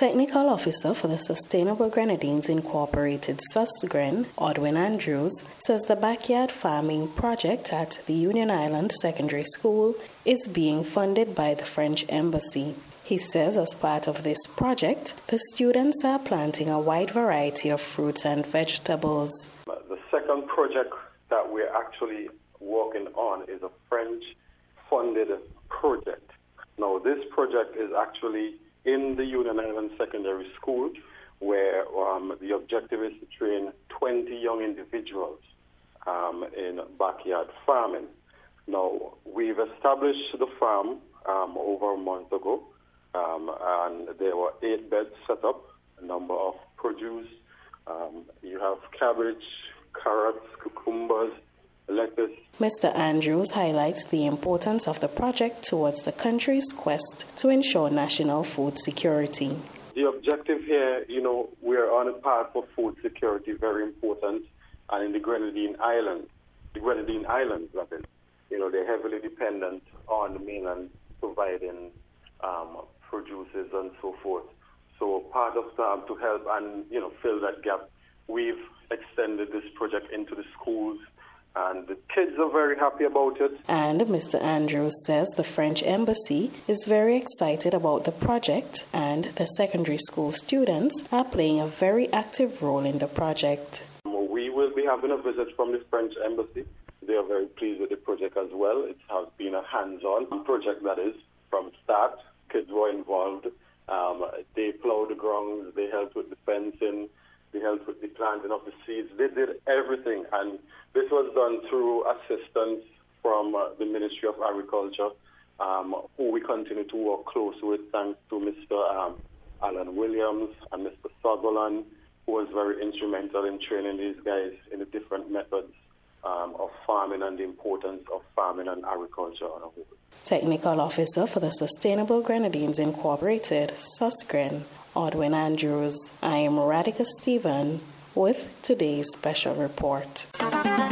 Technical Officer for the Sustainable Grenadines Incorporated SUSGREN, Odwin Andrews, says the backyard farming project at the Union Island Secondary School is being funded by the French Embassy. He says as part of this project, the students are planting a wide variety of fruits and vegetables. The second project that we're actually working on is a French-funded project. Now, this project is actually in the Union Island Secondary School, where the objective is to train 20 young individuals in backyard farming. Now, we've established the farm over a month ago, and there were 8 beds set up, a number of produce. You have cabbage, carrots, cucumbers, lettuce. Mr. Andrews highlights the importance of the project towards the country's quest to ensure national food security. The objective here, we're on a path for food security, very important, and in the Grenadine Islands, that is, they're heavily dependent on the mainland providing produces and so forth. So part of to help and fill that gap, we've extended this project into the schools, and the kids are very happy about it. And Mr. Andrews says the French Embassy is very excited about the project, and the secondary school students are playing a very active role in the project. We will be having a visit from the French Embassy. They are very pleased with the project as well. It has been a hands-on project, that is, from start. Kids were involved. They plowed the grounds, they helped with the fencing, they helped with the planting of the seeds. They did everything, and this was done through assistance from the Ministry of Agriculture, who we continue to work closely with, thanks to Mr. Alan Williams and Mr. Sutherland, who was very instrumental in training these guys in the different methods of farming and the importance of farming and agriculture on a whole. Technical Officer for the Sustainable Grenadines Incorporated, SUSGREN, Odwin Andrews. I am Radhika Stephen with today's special report.